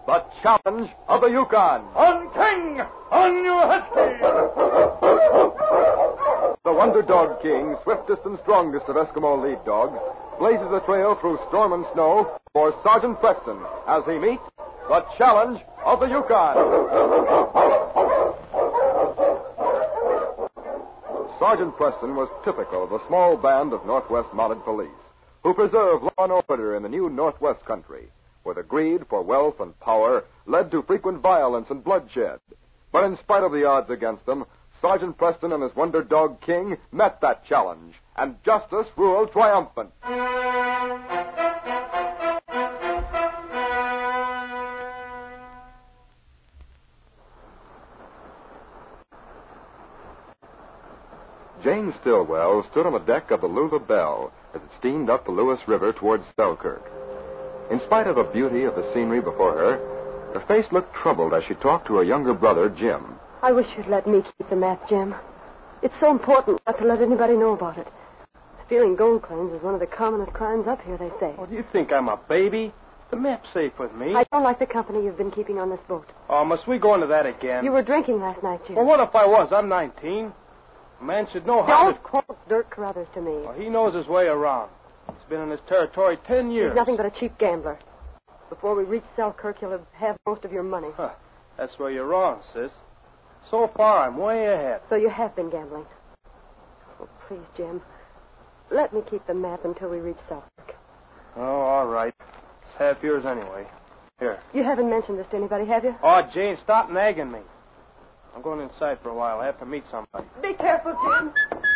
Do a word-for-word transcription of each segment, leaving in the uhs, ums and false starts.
The Challenge of the Yukon. On King, on your husky. The Wonder Dog King, swiftest and strongest of Eskimo lead dogs, blazes a trail through storm and snow for Sergeant Preston as he meets the Challenge of the Yukon. Sergeant Preston was typical of a small band of Northwest Mounted Police who preserve law and order in the new Northwest country, where the greed for wealth and power led to frequent violence and bloodshed. But in spite of the odds against them, Sergeant Preston and his Wonder Dog King met that challenge, and justice ruled triumphant. Jane Stillwell stood on the deck of the Lula Belle as it steamed up the Lewis River towards Selkirk. In spite of the beauty of the scenery before her, her face looked troubled as she talked to her younger brother, Jim. I wish you'd let me keep the map, Jim. It's so important not to let anybody know about it. Stealing gold claims is one of the commonest crimes up here, they say. Well, do you think I'm a baby? The map's safe with me. I don't like the company you've been keeping on this boat. Oh, must we go into that again? You were drinking last night, Jim. Well, what if I was? I'm nineteen. A man should know how Don't to... quote Dirk Carruthers to me. Well, he knows his way around. He's been in this territory ten years. He's nothing but a cheap gambler. Before we reach Selkirk, you'll have, have most of your money. Huh. That's where you're wrong, sis. So far, I'm way ahead. So you have been gambling. Oh, please, Jim. Let me keep the map until we reach Selkirk. Oh, all right. It's half yours anyway. Here. You haven't mentioned this to anybody, have you? Oh, Jane, stop nagging me. I'm going inside for a while. I have to meet somebody. Be careful, Jim.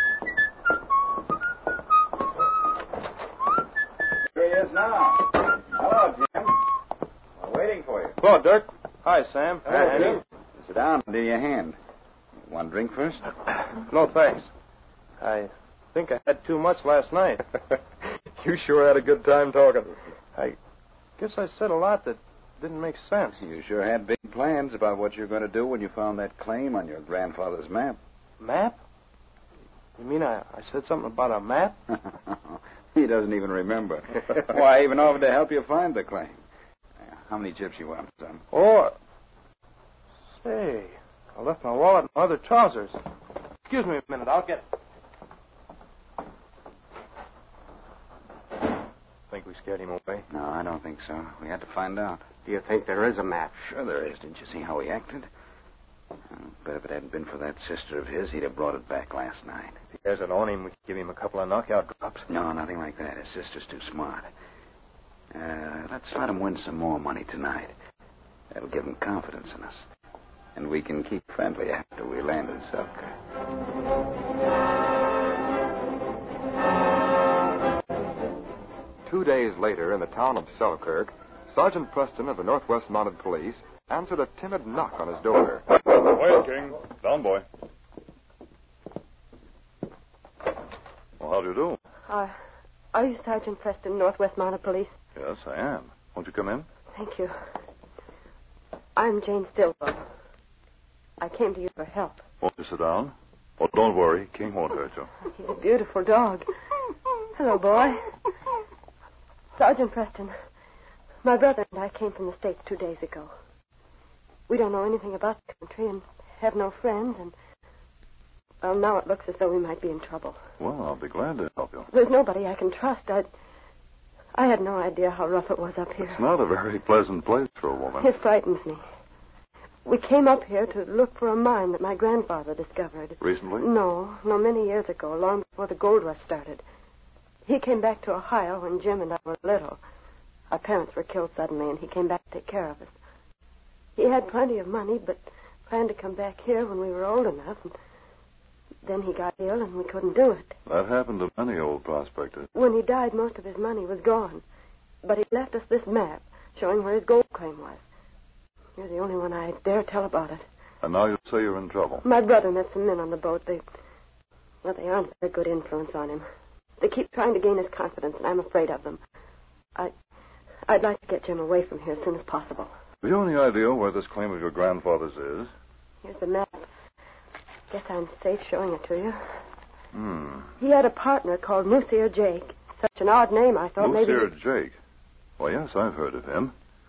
Here he is now. Hello, Jim. We're waiting for you. Hello, Dirk. Hi, Sam. Hello, Andy. Jim. Sit down and do your hand. Want a drink first? No, thanks. I think I had too much last night. You sure had a good time talking. I guess I said a lot that didn't make sense. You sure had big plans about what you're going to do when you found that claim on your grandfather's map. Map? You mean I, I said something about a map? He doesn't even remember. Why, I even offered to help you find the claim. How many chips you want, son? Oh, say, I left my wallet in my other trousers. Excuse me a minute, I'll get it. Think we scared him away? No, I don't think so. We had to find out. Do you think there is a map? Sure there is. Didn't you see how he acted? I bet if it hadn't been for that sister of his, he'd have brought it back last night. If he hasn't on him, we could give him a couple of knockout drops. No, nothing like that. His sister's too smart. Uh, let's let him win some more money tonight. That'll give him confidence in us. And we can keep friendly after we land in Selkirk. Two days later, in the town of Selkirk, Sergeant Preston of the Northwest Mounted Police answered a timid knock on his door. Quiet, King. Down, boy. Well, how do you do? Uh, are you Sergeant Preston, Northwest Mounted Police? Yes, I am. Won't you come in? Thank you. I'm Jane Stillwell. I came to you for help. Won't you sit down? Oh, don't worry. King won't hurt you. He's a beautiful dog. Hello, boy. Sergeant Preston, my brother and I came from the States two days ago. We don't know anything about the country and have no friends, and, well, now it looks as though we might be in trouble. Well, I'll be glad to help you. There's nobody I can trust. I I had no idea how rough it was up here. It's not a very pleasant place for a woman. It frightens me. We came up here to look for a mine that my grandfather discovered. Recently? No, no, many years ago, long before the gold rush started. He came back to Ohio when Jim and I were little. Our parents were killed suddenly, and he came back to take care of us. He had plenty of money, but planned to come back here when we were old enough. And then he got ill, and we couldn't do it. That happened to many old prospectors. When he died, most of his money was gone. But he left us this map showing where his gold claim was. You're the only one I dare tell about it. And now you say you're in trouble. My brother met some men on the boat. They, well, they aren't a good influence on him. They keep trying to gain his confidence, and I'm afraid of them. I, I'd like to get Jim away from here as soon as possible. Have you any idea where this claim of your grandfather's is? Here's the map. Guess I'm safe showing it to you. Hmm. He had a partner called Moosier Jake. Such an odd name, I thought maybe... Moosier Jake. Well, yes, I've heard of him.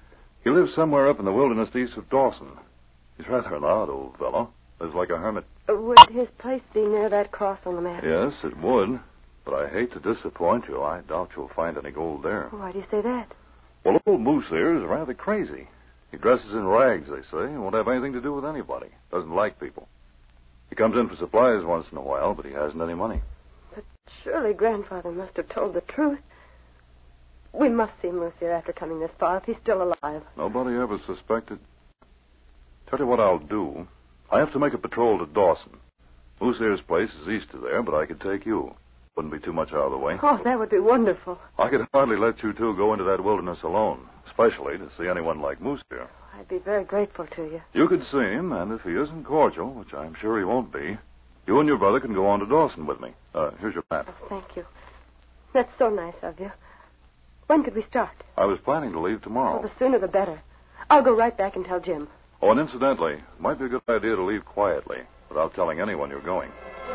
He lives somewhere up in the wilderness east of Dawson. He's rather an odd old fellow. Lives like a hermit. Uh, would his place be near that cross on the map? Yes, it would. But I hate to disappoint you. I doubt you'll find any gold there. Why do you say that? Well, old Moose here is rather crazy. He dresses in rags, they say, and won't have anything to do with anybody. Doesn't like people. He comes in for supplies once in a while, but he hasn't any money. But surely Grandfather must have told the truth. We must see Moose here after coming this far, if he's still alive. Nobody ever suspected. Tell you what I'll do. I have to make a patrol to Dawson. Moose here's place is east of there, but I could take you. Wouldn't be too much out of the way. Oh, that would be wonderful. I could hardly let you two go into that wilderness alone, especially to see anyone like Moose here. I'd be very grateful to you. You could see him, and if he isn't cordial, which I'm sure he won't be, you and your brother can go on to Dawson with me. Uh, here's your map. Oh, thank you. That's so nice of you. When could we start? I was planning to leave tomorrow. Oh, the sooner the better. I'll go right back and tell Jim. Oh, and incidentally, it might be a good idea to leave quietly, without telling anyone you're going.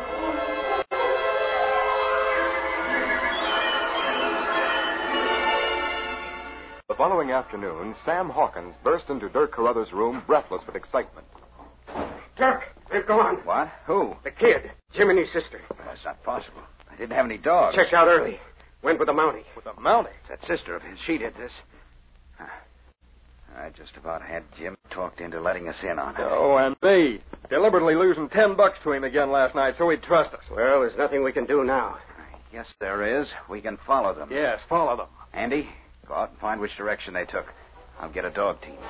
The following afternoon, Sam Hawkins burst into Dirk Carruthers' room, breathless with excitement. Dirk, they've gone. What? Who? The kid, Jim and his sister. That's not possible. I didn't have any dogs. Checked out early. Went with the Mountie. With a Mountie? That sister of his, she did this. I just about had Jim talked into letting us in on it. Oh, and me. Deliberately losing ten bucks to him again last night so he'd trust us. Well, there's nothing we can do now. I guess there is. We can follow them. Yes, follow them. Andy, go out and find which direction they took. I'll get a dog team.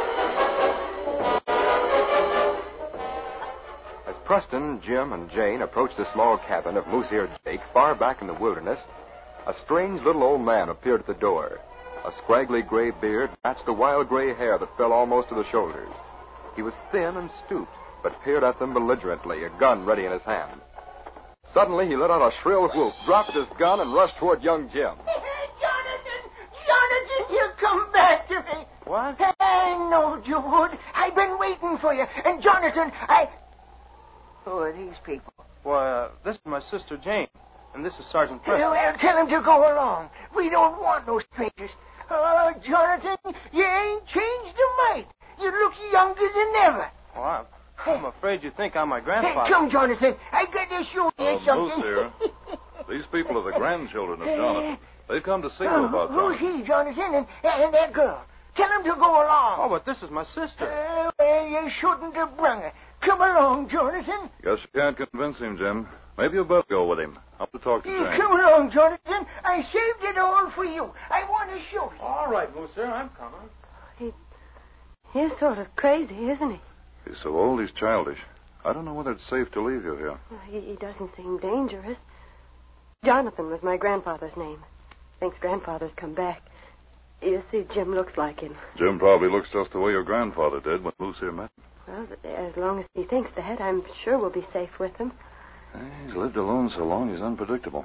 As Preston, Jim, and Jane approached the small cabin of Moose-eared Jake far back in the wilderness, a strange little old man appeared at the door. A scraggly gray beard matched the wild gray hair that fell almost to the shoulders. He was thin and stooped, but peered at them belligerently, a gun ready in his hand. Suddenly, he let out a shrill whoop, dropped his gun, and rushed toward young Jim. Jonathan! Jonathan, you come back to me. What? I knowed you would. I've been waiting for you. And, Jonathan, I... Who are these people? Why, uh, this is my sister Jane, and this is Sergeant Preston. Well, tell him to go along. We don't want no strangers. Oh, Jonathan, you ain't changed a mite. You look younger than ever. Well, I'm, I'm afraid you think I'm my Hey, grandfather. come, Jonathan. I got to show you Oh, something. Moose here. These people are the grandchildren of Jonathan. They've come to see you Oh, about who's Jonathan. he, Jonathan, and, and that girl? Tell him to go along. Oh, but this is my sister. Uh, well, you shouldn't have brung her. Come along, Jonathan. Guess you can't convince him, Jim. Maybe you'll both go with him. I'll have to talk to Uh, Jane. come along, Jonathan. I saved it all for you. I want to show you. All right, Moose, sir, I'm coming. He, he's sort of crazy, isn't he? He's so old, he's childish. I don't know whether it's safe to leave you here. Well, he, he doesn't seem dangerous. Jonathan was my grandfather's name. Thinks grandfather's come back. You see, Jim looks like him. Jim probably looks just the way your grandfather did when Moose here met him. Well, as long as he thinks that, I'm sure we'll be safe with him. He's lived alone so long, he's unpredictable.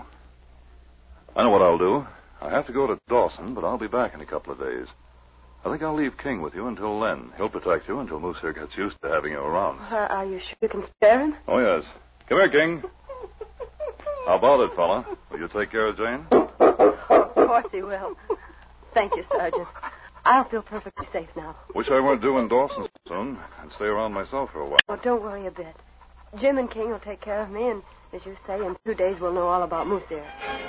I know what I'll do. I have to go to Dawson, but I'll be back in a couple of days. I think I'll leave King with you until then. He'll protect you until Moose here gets used to having you around. Are, are you sure you can spare him? Oh, yes. Come here, King. How about it, fella? Will you take care of Jane? Of course he will. Thank you, Sergeant. I'll feel perfectly safe now. Wish I weren't due in Dawson soon. I'd stay around myself for a while. Oh, don't worry a bit. Jim and King will take care of me, and as you say, in two days we'll know all about Moose here.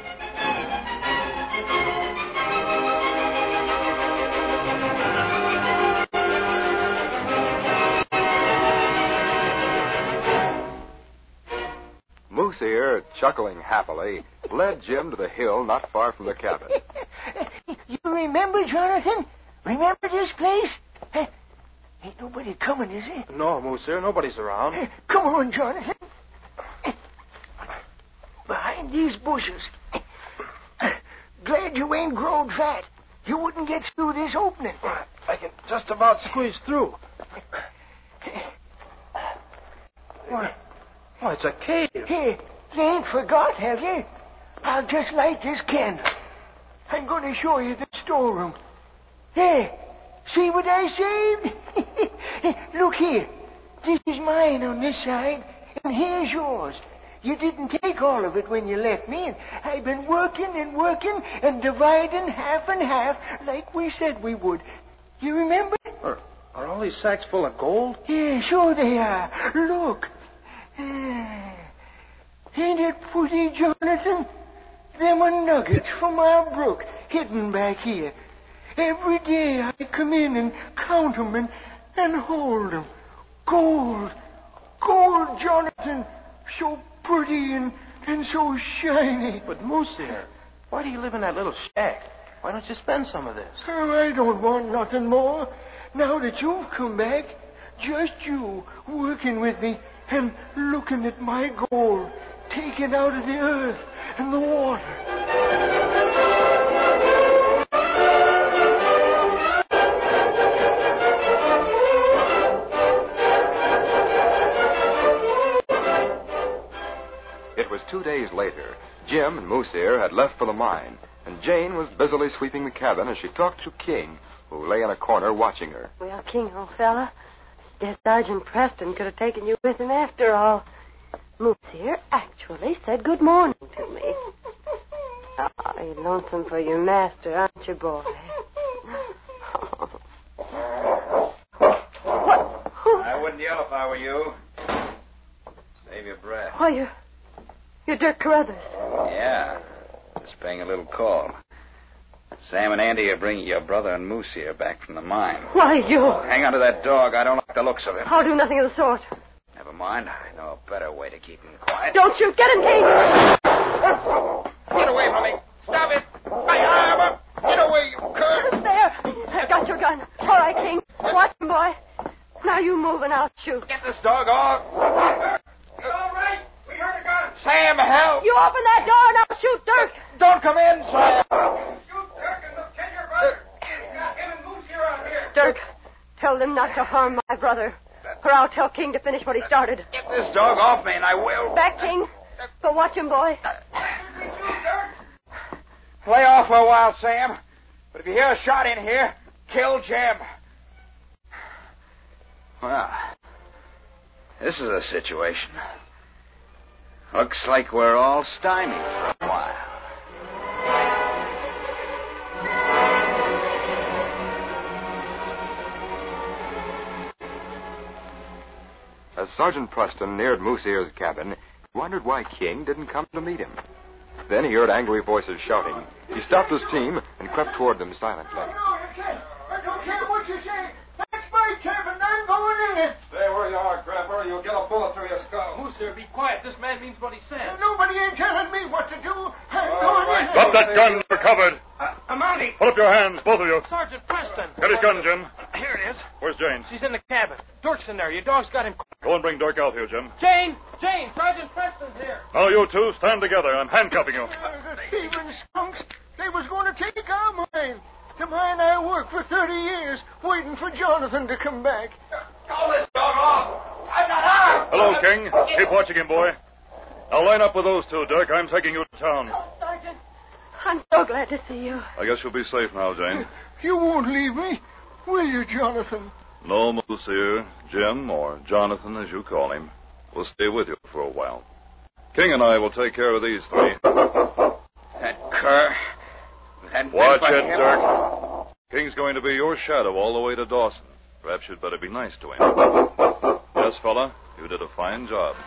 Moose here, chuckling happily, led Jim to the hill not far from the cabin. You remember, Jonathan? Remember this place? Huh? Ain't nobody coming, is it? No, Moose, sir, nobody's around. Come on, Jonathan. Behind these bushes. Glad you ain't grown fat. You wouldn't get through this opening. I can just about squeeze through. Why, why, it's a cave. Here, you ain't forgot, have you? I'll just light this candle. I'm going to show you the storeroom. There. See what I saved? Look here. This is mine on this side, and here's yours. You didn't take all of it when you left me, and I've been working and working and dividing half and half like we said we would. You remember? Are, are all these sacks full of gold? Yeah, sure they are. Look. Ah. Ain't it pretty, Jonathan? Them are nuggets from our brook hidden back here. Every day I come in and count 'em and, and hold 'em. Gold. Gold, Jonathan. So pretty and, and so shiny. But Moose here, why do you live in that little shack? Why don't you spend some of this? Oh, I don't want nothing more. Now that you've come back, just you working with me and looking at my gold taken out of the earth and the water. It was two days later. Jim and Moose here had left for the mine, and Jane was busily sweeping the cabin as she talked to King, who lay in a corner watching her. Well, King, old fella, guess Sergeant Preston could have taken you with him after all. Moose here actually said good morning to me. Oh, you're lonesome for your master, aren't you, boy? What? I wouldn't yell if I were you. Save your breath. Why, you're, you're Dirk Carruthers. Yeah. Just paying a little call. Sam and Andy are bringing your brother and Moose here back from the mine. Why, you... Hang on to that dog. I don't like the looks of him. I'll do nothing of the sort. Never mind. I know a better way to keep him quiet. Don't shoot. Get him, King. Get away from me. Stop it. I have him. Get away, you cur. There. I've got your gun. All right, King. Watch him, boy. Now you move and I'll shoot. Get this dog off. You all right? We heard a gun. Sam, help. You open that door and I'll shoot Dirk. Don't come in, Sam. Shoot Dirk and they'll kill your brother. We got him and Moose here out here. Dirk, tell them not to harm my brother, or I'll tell King to finish what he started. Get this dog off me and I will. Back, King. But watch him, boy. Lay off for a while, Sam. But if you hear a shot in here, kill Jim. Well, this is a situation. Looks like we're all stymied for a while. As Sergeant Preston neared Moose Ear's cabin, he wondered why King didn't come to meet him. Then he heard angry voices shouting. He stopped his team and crept toward them silently. No, you can't. I don't care what you say. That's my cabin. I'm going in it. Stay where you are, Grandpa, or you'll get a bullet through your skull. Moose here, be quiet. This man means what he says. Nobody ain't telling me what to do. I'm All going right. in. Drop that gun. You're covered. Uh, a mountie. Put up your hands, both of you. Sergeant Preston. Get his gun, Jim. Here it is. Where's Jane? She's in the cabin. Dirk's in there. Your dog's got him. Go and bring Dirk out here, Jim. Jane! Jane! Sergeant Preston's here. Now, you two, stand together. I'm handcuffing you. Uh, the thieving skunks. They was going to take our mine. The mine I worked for thirty years, waiting for Jonathan to come back. Call this dog off. I'm not armed. Hello, King. Keep watching him, boy. Now, line up with those two, Dirk. I'm taking you to town. Oh, Sergeant, I'm so glad to see you. I guess you'll be safe now, Jane. You won't leave me, will you, Jonathan? No, Moose here, Jim, or Jonathan, as you call him, will stay with you for a while. King and I will take care of these three. That cur. That Watch bit it, by him. Dirk. King's going to be your shadow all the way to Dawson. Perhaps you'd better be nice to him. Yes, fella, you did a fine job.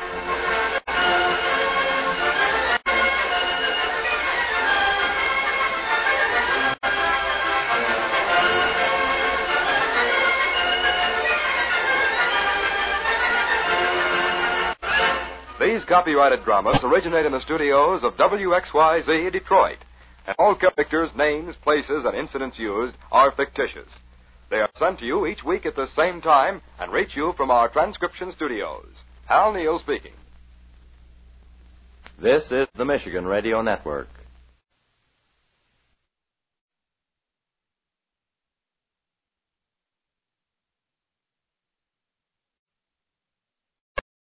These copyrighted dramas originate in the studios of W X Y Z Detroit, and all characters, names, places, and incidents used are fictitious. They are sent to you each week at the same time and reach you from our transcription studios. Hal Neal speaking. This is the Michigan Radio Network.